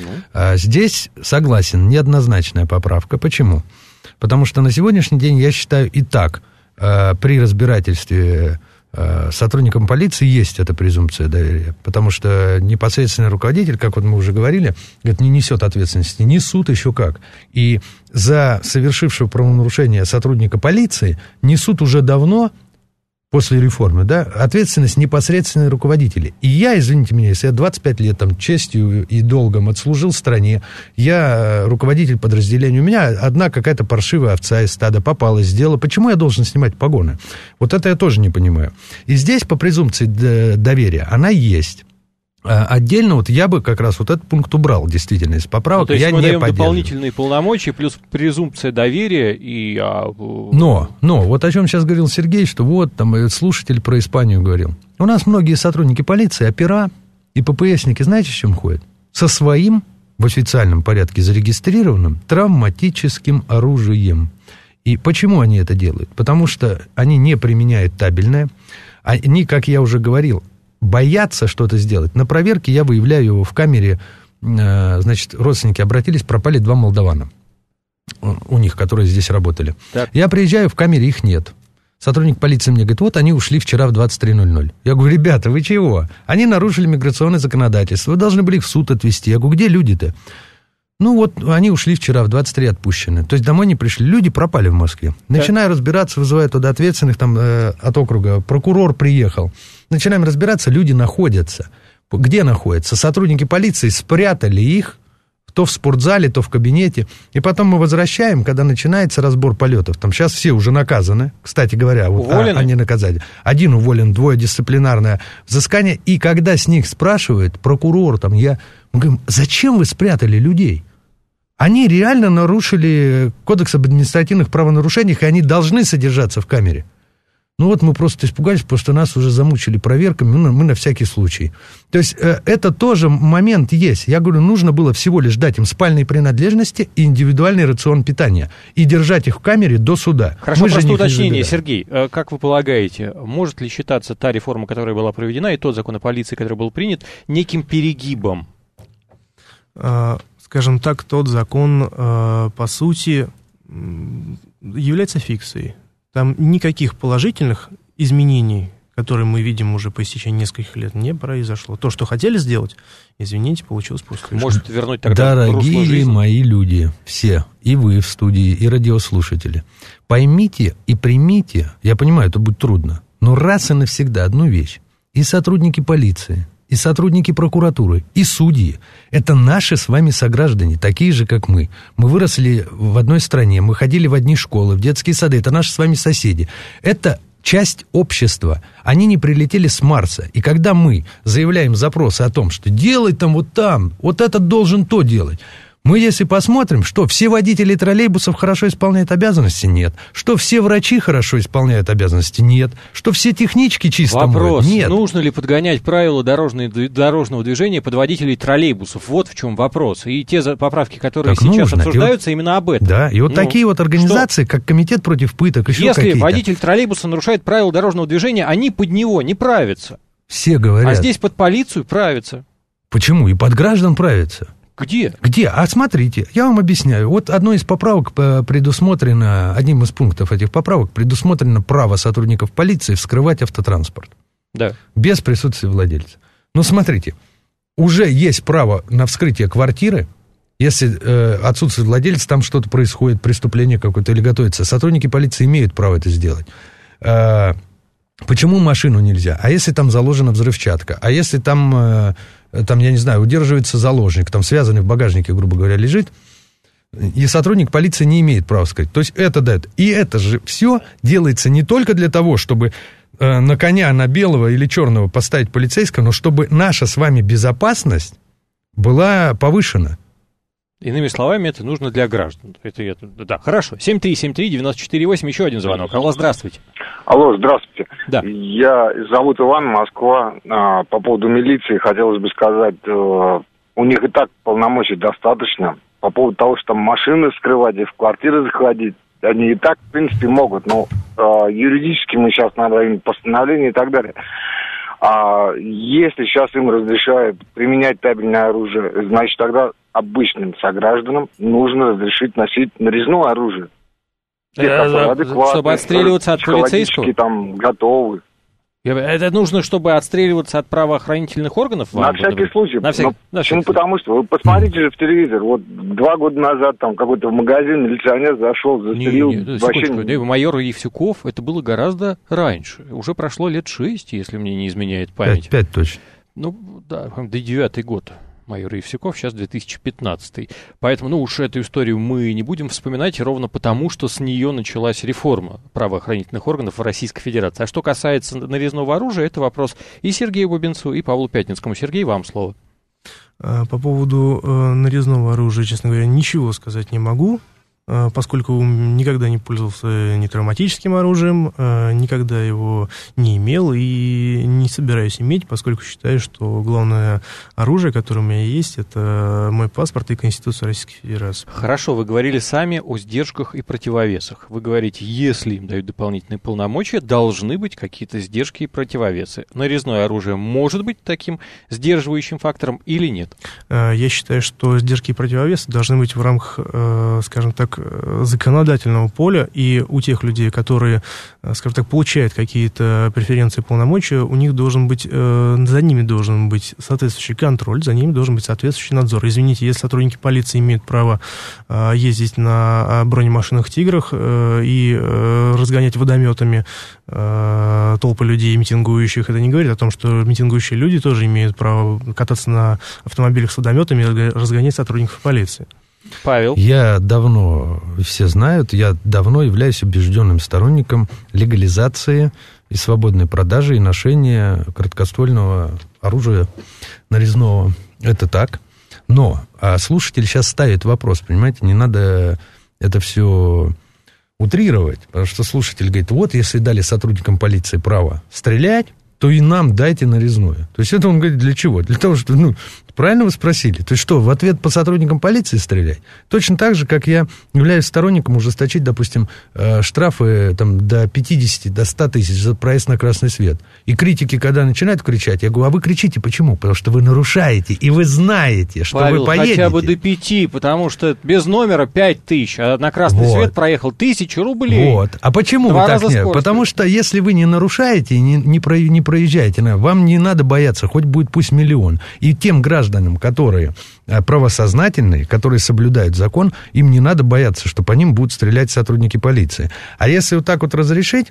А здесь, согласен, неоднозначная поправка. Почему? Потому что на сегодняшний день, я считаю, и так э, при разбирательстве э, сотрудникам полиции есть эта презумпция доверия. Потому что непосредственный руководитель, как вот мы уже говорили, говорит, не несет ответственности. Несут еще как. И за совершившего правонарушение сотрудника полиции несут уже давно, после реформы, да, ответственность непосредственные руководители. И я, извините меня, если я двадцать пять лет там честью и долгом отслужил в стране, я руководитель подразделения, у меня одна какая-то паршивая овца из стада попалась, сделала, почему я должен снимать погоны? Вот это я тоже не понимаю. И здесь по презумпции доверия она есть. Отдельно вот я бы как раз вот этот пункт убрал, действительно, из поправок. Ну, то есть я мы не даем дополнительные полномочия, плюс презумпция доверия и... А... Но, но, вот о чем сейчас говорил Сергей, что вот там слушатель про Испанию говорил. У нас многие сотрудники полиции, опера и ППСники, знаете, с чем ходят? Со своим, в официальном порядке зарегистрированным, травматическим оружием. И почему они это делают? Потому что они не применяют табельное. Они, как я уже говорил, боятся что-то сделать. На проверке я выявляю его в камере, значит, родственники обратились, пропали два молдавана у них, которые здесь работали. Так. Я приезжаю, в камере их нет. Сотрудник полиции мне говорит, вот они ушли вчера в двадцать три ноль ноль. Я говорю, ребята, вы чего? Они нарушили миграционное законодательство, вы должны были их в суд отвезти. Я говорю, где люди-то? Ну вот, они ушли вчера в двадцать три отпущены. То есть домой не пришли. Люди пропали в Москве. Начинаю разбираться, вызываю туда ответственных там, э, от округа. Прокурор приехал. Начинаем разбираться, люди находятся. Где находятся? Сотрудники полиции спрятали их то в спортзале, то в кабинете. И потом мы возвращаем, когда начинается разбор полетов. Там сейчас все уже наказаны. Кстати говоря, вот, а, они наказали. Один уволен, двое дисциплинарное взыскание. И когда с них спрашивают, прокурор там, я... Мы говорим, зачем вы спрятали людей? Они реально нарушили кодекс об административных правонарушениях, и они должны содержаться в камере. Ну вот мы просто испугались, потому что нас уже замучили проверками, мы, мы на всякий случай. То есть э, это тоже момент есть. Я говорю, нужно было всего лишь дать им спальные принадлежности и индивидуальный рацион питания. И держать их в камере до суда. Хорошо, мы просто уточнение, Сергей. Как вы полагаете, может ли считаться та реформа, которая была проведена, и тот закон о полиции, который был принят, неким перегибом? Скажем так, тот закон, по сути, является фикцией. Там никаких положительных изменений, который мы видим уже по истечении нескольких лет, не произошло. То, что хотели сделать, извините, получилось пустышкой. Может вернуть тогда Дорогие мои люди, все, и вы в студии, и радиослушатели, поймите и примите, я понимаю, это будет трудно, но раз и навсегда одну вещь. И сотрудники полиции, и сотрудники прокуратуры, и судьи – это наши с вами сограждане, такие же, как мы. Мы выросли в одной стране, мы ходили в одни школы, в детские сады, это наши с вами соседи. Это часть общества. Они не прилетели с Марса. И когда мы заявляем запросы о том, что делай там вот там, вот этот должен то делать, мы, если посмотрим, что все водители троллейбусов хорошо исполняют обязанности, нет. Что все врачи хорошо исполняют обязанности, нет. Что все технички чисто Вопрос, моют, нет. Нужно ли подгонять правила дорожной, дорожного движения под водителей троллейбусов? Вот в чем вопрос. И те поправки, которые так сейчас нужно. обсуждаются, вот, именно об этом. Да, и вот ну, такие вот организации, что? как Комитет против пыток, еще Если какие-то. водитель троллейбуса нарушает правила дорожного движения, они под него не правятся. Все говорят. А здесь под полицию правятся. Почему? И под граждан правятся. Где? Где? А смотрите, я вам объясняю. Вот одной из поправок предусмотрено, одним из пунктов этих поправок предусмотрено право сотрудников полиции вскрывать автотранспорт. Да. Без присутствия владельца. Ну, смотрите, уже есть право на вскрытие квартиры, если э, отсутствует владелец, там что-то происходит, преступление какое-то или готовится. Сотрудники полиции имеют право это сделать. Э, почему машину нельзя? А если там заложена взрывчатка? А если там... Э, там, я не знаю, удерживается заложник, там связанный в багажнике, грубо говоря, лежит, и сотрудник полиции не имеет права сказать. То есть это дает. И это же все делается не только для того, чтобы э, на коня, на белого или черного поставить полицейского, но чтобы наша с вами безопасность была повышена. Иными словами, это нужно для граждан. Это, это, да, хорошо. семь три семь три девять четыре восемь, еще один звонок. Алло, здравствуйте. Алло, здравствуйте. Да. Я зовут Иван, Москва. А, по поводу милиции хотелось бы сказать, а, у них и так полномочий достаточно. По поводу того, что там машины вскрывать и в квартиры заходить, они и так, в принципе, могут. Но а, юридически мы сейчас надо им постановление и так далее. А если сейчас им разрешают применять табельное оружие, значит, тогда обычным согражданам нужно разрешить носить нарезное оружие. Чтобы отстреливаться от полицейского? Там готовы. Это нужно, чтобы отстреливаться от правоохранительных органов? На всякий случай. На всякий... Но, почему? Потому что, вы посмотрите же в телевизор, вот два года назад там какой-то в магазин милиционер зашел, застрелил. Не, не, вообще... не... Майор Евсюков, это было гораздо раньше. Уже прошло лет шесть, если мне не изменяет память. Пять, пять точно. Ну, да, до девятый год. Майор Евсюков, сейчас две тысячи пятнадцатый. Поэтому, ну, уж эту историю мы не будем вспоминать ровно потому, что с нее началась реформа правоохранительных органов в Российской Федерации. А что касается нарезного оружия, это вопрос и Сергею Бубенцу, и Павлу Пятницкому. Сергей, вам слово. По поводу э, нарезного оружия, честно говоря, ничего сказать не могу, э, поскольку никогда не пользовался ни травматическим оружием, э, никогда его не имел и не собираюсь иметь, поскольку считаю, что главное оружие, которое у меня есть, это мой паспорт и Конституция Российской Федерации. Хорошо, вы говорили сами о сдержках и противовесах. Вы говорите, если им дают дополнительные полномочия, должны быть какие-то сдержки и противовесы. Нарезное оружие может быть таким сдерживающим фактором или нет? Я считаю, что сдержки и противовесы должны быть в рамках, скажем так, законодательного поля, и у тех людей, которые, скажем так, получают какие-то преференции и полномочия, у них должен быть, за ними должен быть соответствующий контроль, за ними должен быть соответствующий надзор. Извините, если сотрудники полиции имеют право ездить на бронемашинах «Тиграх» и разгонять водометами толпы людей, митингующих, это не говорит о том, что митингующие люди тоже имеют право кататься на автомобилях с водометами и разгонять сотрудников полиции. Павел? Я давно, все знают, я давно являюсь убежденным сторонником легализации и свободной продажи и ношения короткоствольного оружия нарезного. Это так. Но а слушатель сейчас ставит вопрос, понимаете, не надо это все утрировать, потому что слушатель говорит, вот если дали сотрудникам полиции право стрелять, то и нам дайте нарезное. То есть это он говорит для чего? Для того, что, ну, правильно вы спросили? То есть что, в ответ по сотрудникам полиции стрелять? Точно так же, как я являюсь сторонником ужесточить, допустим, штрафы там, до пятидесяти, до ста тысяч за проезд на красный свет. И критики, когда начинают кричать, я говорю, а вы кричите почему? Потому что вы нарушаете, и вы знаете, что Павел, вы поедете. хотя бы до пяти, потому что без номера пять тысяч, а на красный вот. свет проехал тысячу рублей. Вот. А почему Два вы так не? Потому что если вы не нарушаете и не, не, про, не проезжаете, вам не надо бояться, хоть будет пусть миллион. И тем гражданам, которые правосознательные, которые соблюдают закон, им не надо бояться, что по ним будут стрелять сотрудники полиции. А если вот так вот разрешить,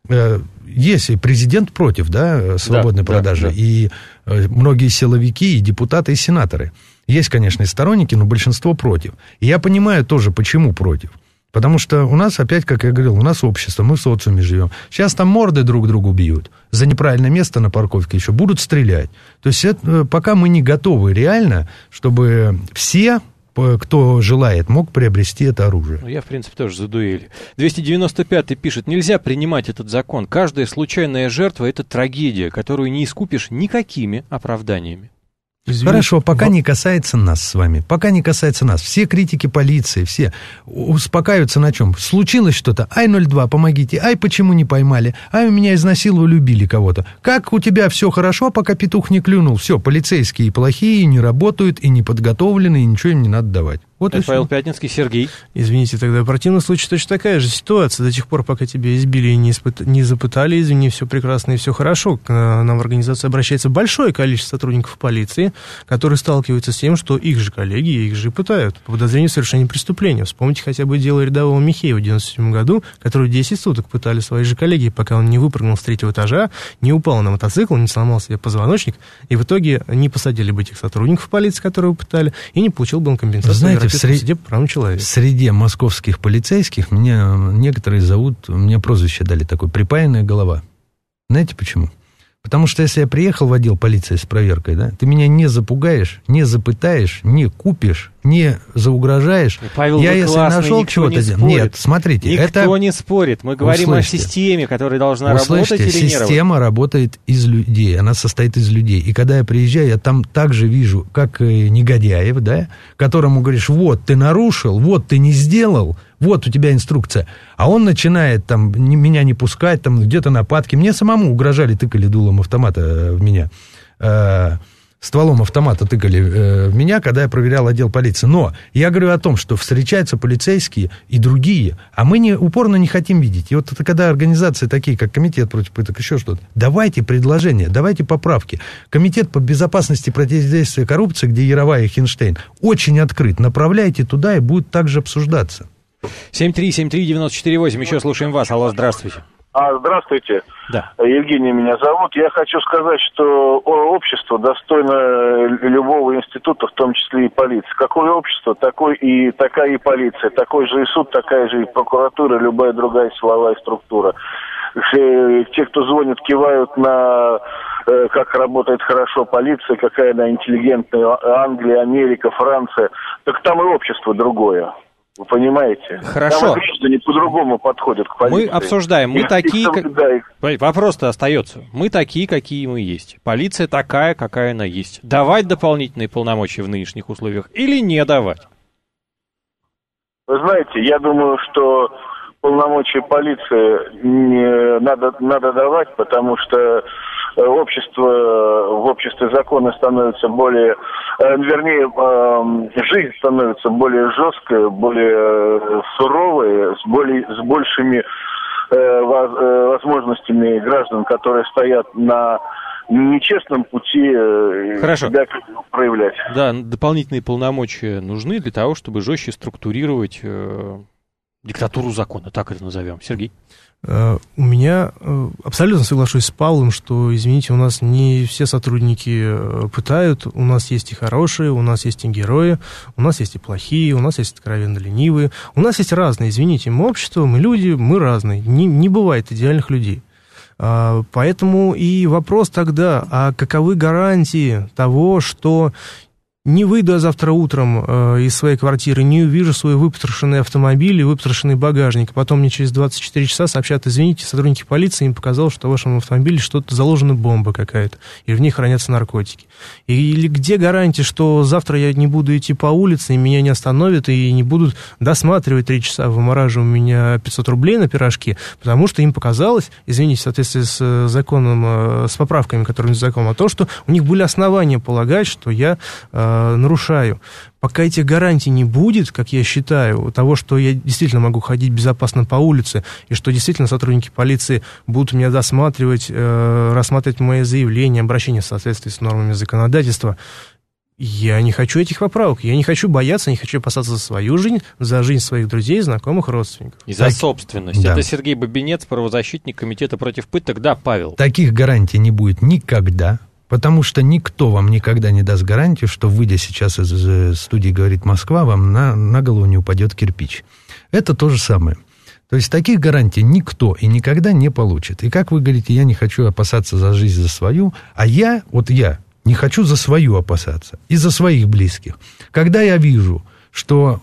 если президент против, да, свободной да, продажи, да, да. и многие силовики, и депутаты, и сенаторы. Есть, конечно, и сторонники, но большинство против. И я понимаю тоже, почему против. Потому что у нас, опять, как я говорил, у нас общество, мы в социуме живем. Сейчас там морды друг другу бьют. За неправильное место на парковке еще будут стрелять. То есть это, пока мы не готовы реально, чтобы все, кто желает, мог приобрести это оружие. Ну, я, в принципе, тоже за дуэли. двести девяносто пятый пишет, нельзя принимать этот закон. Каждая случайная жертва – это трагедия, которую не искупишь никакими оправданиями. Извините. Хорошо, пока не касается нас с вами, пока не касается нас. Все критики полиции, все успокаиваются на чем? Случилось что-то, ай ноль два, помогите, ай почему не поймали, ай у меня изнасиловали, убили кого-то. Как у тебя все хорошо, пока петух не клюнул? Все, полицейские плохие, не работают и не подготовлены, и ничего им не надо давать. Вот это Павел Пятницкий, Сергей. Извините, тогда в противном случае точно такая же ситуация. До тех пор, пока тебя избили и не, испыт... не запытали, извини, все прекрасно и все хорошо. К нам в организацию обращается большое количество сотрудников полиции, которые сталкиваются с тем, что их же коллеги, их же пытают по подозрению в совершении преступления. Вспомните хотя бы дело рядового Михеева в девяносто седьмом году, который десять суток пытали свои же коллеги, пока он не выпрыгнул с третьего этажа, не упал на мотоцикл, не сломал себе позвоночник, и в итоге не посадили бы этих сотрудников полиции, которые пытали, и не получил бы он компенсацию. Знаете, в сред... суде по правам человека. В среде московских полицейских меня некоторые зовут, мне прозвище дали такое, припаянная голова. Знаете почему? Потому что если я приехал в отдел полиции с проверкой, да, ты меня не запугаешь, не запытаешь, не купишь, не заугрожаешь. Павел, я если нашел чего-то... Не Нет, смотрите. Никто это... не спорит. Мы говорим Услышьте. о системе, которая должна Услышьте, работать или не работать. Система работает из людей, она состоит из людей. И когда я приезжаю, я там также вижу, как негодяев, да, которому говоришь, вот, ты нарушил, вот, ты не сделал, вот у тебя инструкция. А он начинает там не, меня не пускать, там где-то нападки. Мне самому угрожали, тыкали дулом автомата в меня. Э, стволом автомата тыкали э, в меня, когда я проверял отдел полиции. Но я говорю о том, что встречаются полицейские и другие, а мы не, упорно не хотим видеть. И вот это когда организации такие, как Комитет против пыток, еще что-то, давайте предложения, давайте поправки. Комитет по безопасности и противодействию коррупции, где Яровая и Хинштейн, очень открыт. Направляйте туда, и будет также обсуждаться. семь три семь три девять четыре восемь, еще слушаем вас. Алло, здравствуйте. А, здравствуйте. Да. Евгений меня зовут. Я хочу сказать, что общество достойно любого института, в том числе и полиции. Какое общество, такой и такая и полиция. Такой же и суд, такая же и прокуратура, любая другая силовая структура. Те, кто звонит, кивают на как работает хорошо полиция, какая она интеллигентная, Англия, Америка, Франция. Так там и общество другое. Вы понимаете? Хорошо. Там граждане по-другому подходят к полиции. Мы обсуждаем. Мы их, такие... их, как... да, их... Вопрос-то остается. Мы такие, какие мы есть. Полиция такая, какая она есть. Давать дополнительные полномочия в нынешних условиях или не давать? Вы знаете, я думаю, что полномочия полиции не надо, надо давать, потому что общество, в обществе законы становятся более, вернее, жизнь становится более жесткой, более суровой, с, более, с большими возможностями граждан, которые стоят на нечестном пути. Хорошо. Себя проявлять. Да, дополнительные полномочия нужны для того, чтобы жестче структурировать э, диктатуру закона, так это назовем. Сергей? Uh, у меня uh, абсолютно соглашусь с Павлом, что, извините, у нас не все сотрудники uh, пытают, у нас есть и хорошие, у нас есть и герои, у нас есть и плохие, у нас есть откровенно ленивые, у нас есть разные, извините, мы общество, мы люди, мы разные, не, не бывает идеальных людей. Uh, поэтому и вопрос тогда, а каковы гарантии того, что Не выйду я завтра утром э, из своей квартиры, не увижу свой выпотрошенный автомобиль и выпотрошенный багажник. Потом мне через двадцать четыре часа сообщат: извините, сотрудники полиции им показалось, что в вашем автомобиле что-то заложена бомба какая-то, и в ней хранятся наркотики. Или где гарантия, что завтра я не буду идти по улице, и меня не остановят, и не будут досматривать три часа, вымораживая у меня пятьсот рублей на пирожки, потому что им показалось, извините, в соответствии с законом, с поправками, которые законом, о том, что у них были основания полагать, что я нарушаю. Пока этих гарантий не будет, как я считаю, того, что я действительно могу ходить безопасно по улице, и что действительно сотрудники полиции будут меня досматривать, э, рассматривать мои заявления, обращения в соответствии с нормами законодательства, я не хочу этих поправок. Я не хочу бояться, не хочу опасаться за свою жизнь, за жизнь своих друзей, знакомых, родственников. И за так, собственность. Да. Это Сергей Бабинец, правозащитник Комитета против пыток. Да, Павел? Таких гарантий не будет никогда. Потому что никто вам никогда не даст гарантию, что, выйдя сейчас из студии «Говорит Москва», вам на, на голову не упадет кирпич. Это то же самое. То есть таких гарантий никто и никогда не получит. И как вы говорите, я не хочу опасаться за жизнь, за свою, а я, вот я, не хочу за свою опасаться и за своих близких. Когда я вижу, что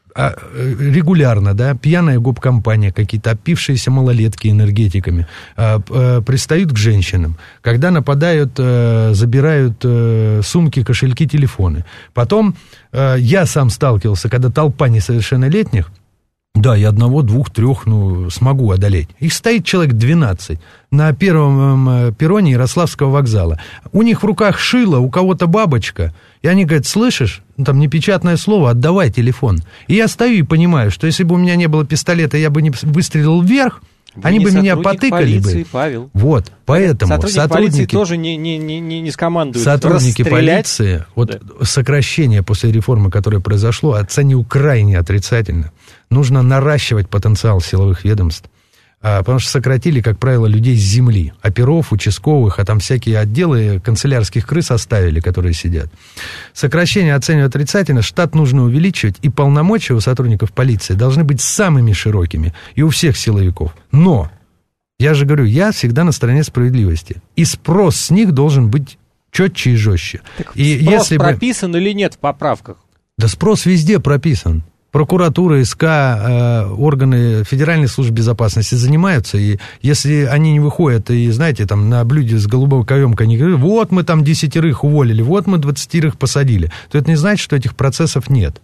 регулярно, да, пьяная гоп-компания, какие-то опившиеся малолетки энергетиками э, э, пристают к женщинам, когда нападают, э, забирают э, сумки, кошельки, телефоны. Потом э, я сам сталкивался, когда толпа несовершеннолетних, да, я одного, двух, трех, ну, смогу одолеть. Их стоит человек двенадцать на первом перроне Ярославского вокзала. У них в руках шило, у кого-то бабочка. И они говорят: слышишь, там непечатное слово, отдавай телефон. И я стою и понимаю, что если бы у меня не было пистолета, я бы не выстрелил вверх, вы они бы меня потыкали полиции, бы. Павел. Вот, поэтому сотрудники, сотрудники полиции тоже не, не, не, не скомандуют сотрудники расстрелять. Полиции, вот да. Сокращение после реформы, которое произошло, оценил крайне отрицательно. Нужно наращивать потенциал силовых ведомств, а, потому что сократили, как правило, людей с земли, оперов, участковых, а там всякие отделы канцелярских крыс оставили, которые сидят. Сокращение оцениваю отрицательно, штат нужно увеличивать, и полномочия у сотрудников полиции должны быть самыми широкими, и у всех силовиков. Но, я же говорю, я всегда на стороне справедливости, и спрос с них должен быть четче и жестче. Так и спрос если прописан бы... или нет в поправках? Да спрос везде прописан. Прокуратура, СК, э, органы Федеральной службы безопасности занимаются, и если они не выходят и, знаете, там на блюде с голубой каемкой не говорят: вот мы там десятерых уволили, вот мы двадцатерых посадили, то это не значит, что этих процессов нет.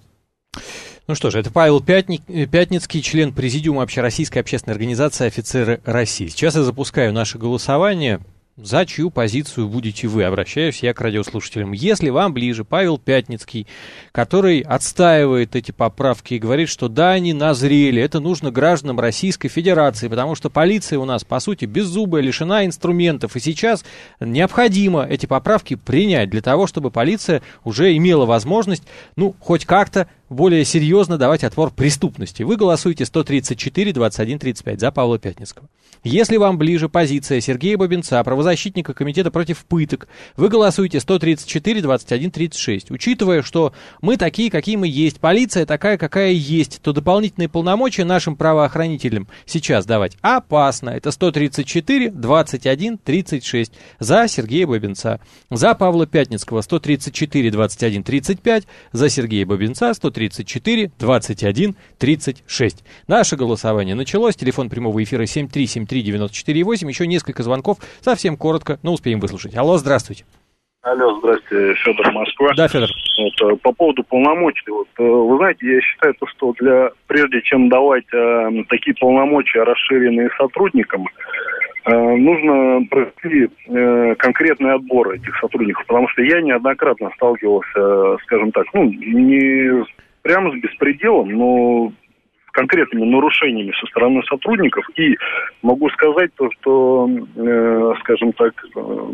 Ну что же, это Павел Пятни... Пятницкий, член Президиума Общероссийской общественной организации «Офицеры России». Сейчас я запускаю наше голосование. За чью позицию будете вы? Обращаюсь я к радиослушателям. Если вам ближе Павел Пятницкий, который отстаивает эти поправки и говорит, что да, они назрели, это нужно гражданам Российской Федерации, потому что полиция у нас, по сути, беззубая, лишена инструментов, и сейчас необходимо эти поправки принять для того, чтобы полиция уже имела возможность, ну, хоть как-то более серьезно давать отпор преступности. Вы голосуете сто тридцать четыре двадцать один тридцать пять за Павла Пятницкого. Если вам ближе позиция Сергея Бабинца, правозащитника Комитета против пыток, вы голосуете сто тридцать четыре двадцать один тридцать шесть. Учитывая, что мы такие, какие мы есть, полиция такая, какая есть, то дополнительные полномочия нашим правоохранителям сейчас давать опасно. Это сто тридцать четыре двадцать один тридцать шесть за Сергея Бабинца. За Павла Пятницкого сто тридцать четыре двадцать один тридцать пять, за Сергея Бабинца сто тридцать четыре двадцать один тридцать шесть. Наше голосование началось. Телефон прямого эфира семь три семь три девяносто четыре восемь. Еще несколько звонков. Совсем коротко, но успеем выслушать. Алло, здравствуйте. Алло, здрасте, Федор, Москва. Да, Федор. Вот, по поводу полномочий. Вот, вы знаете, я считаю, что для, прежде чем давать э, такие полномочия, расширенные сотрудникам, э, нужно провести э, конкретный отбор этих сотрудников. Потому что я неоднократно сталкивался, скажем так, ну, не прямо с беспределом, но с конкретными нарушениями со стороны сотрудников. И могу сказать то, что, э, скажем так, э,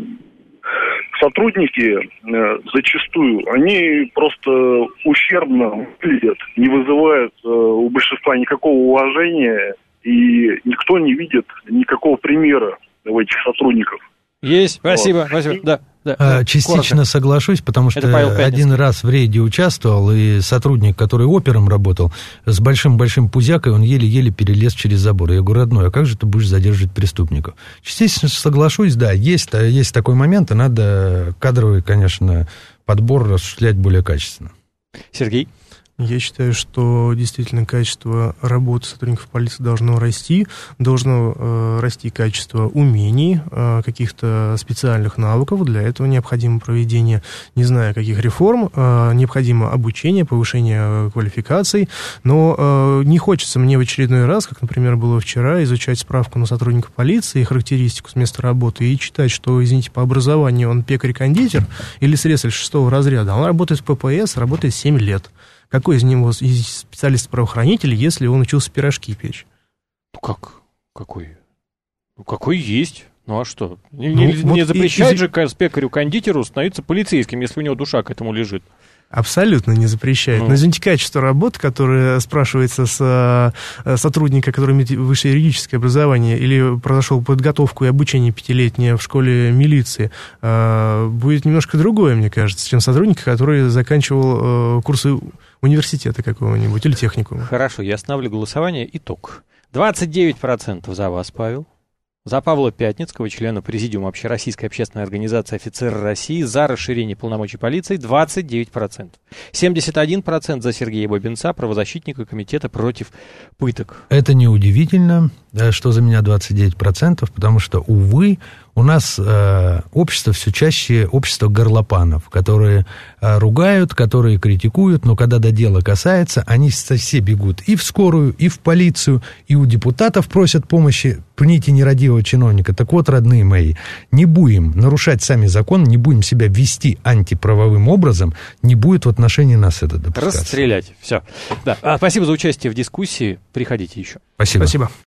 сотрудники э, зачастую, они просто ущербно выглядят, не вызывают э, у большинства никакого уважения, и никто не видит никакого примера в этих сотрудниках. Есть, спасибо, вот. спасибо, да. Да, а, частично коротко. Соглашусь, потому что один раз в рейде участвовал, и сотрудник, который опером работал, с большим-большим пузякой, он еле-еле перелез через забор. Я говорю: родной, а как же ты будешь задерживать преступников? Частично соглашусь, да, есть, есть такой момент, и надо кадровый, конечно, подбор осуществлять более качественно. Сергей? Я считаю, что действительно качество работы сотрудников полиции должно расти, должно э, расти качество умений, э, каких-то специальных навыков. Для этого необходимо проведение, не знаю, каких реформ, э, необходимо обучение, повышение квалификаций, но э, не хочется мне в очередной раз, как, например, было вчера, изучать справку на сотрудника полиции, характеристику с места работы и читать, что, извините, по образованию он пекарь-кондитер или слесарь шестого разряда, а он работает в ППС, работает семь лет. Какой из него специалист-правоохранитель, если он учился пирожки печь? Ну как? Какой? Ну какой есть? Ну а что? Не, ну, не, вот не запрещает и, же пекарю-кондитеру становиться полицейским, если у него душа к этому лежит. Абсолютно не запрещает. Ну. Но, извините, качество работы, которое спрашивается с сотрудника, который имеет высшее юридическое образование или прошел подготовку и обучение пятилетнее в школе милиции, будет немножко другое, мне кажется, чем сотрудника, который заканчивал курсы университета какого-нибудь или техникума. Хорошо, я остановлю голосование. Итог. двадцать девять процентов за вас, Павел. За Павла Пятницкого, члена Президиума Общероссийской общественной организации «Офицеры России», за расширение полномочий полиции двадцать девять процентов. семьдесят один процент за Сергея Бабинца, правозащитника Комитета против пыток. Это неудивительно, что за меня двадцать девять процентов, потому что, увы, у нас э, общество все чаще общество горлопанов, которые э, ругают, которые критикуют, но когда до дела касается, они все бегут и в скорую, и в полицию, и у депутатов просят помощи, пните нерадивого чиновника. Так вот, родные мои, не будем нарушать сами закон, не будем себя вести антиправовым образом, не будет в отношении нас это допускаться. Расстрелять. Все. Да. А, спасибо за участие в дискуссии. Приходите еще. Спасибо. Спасибо.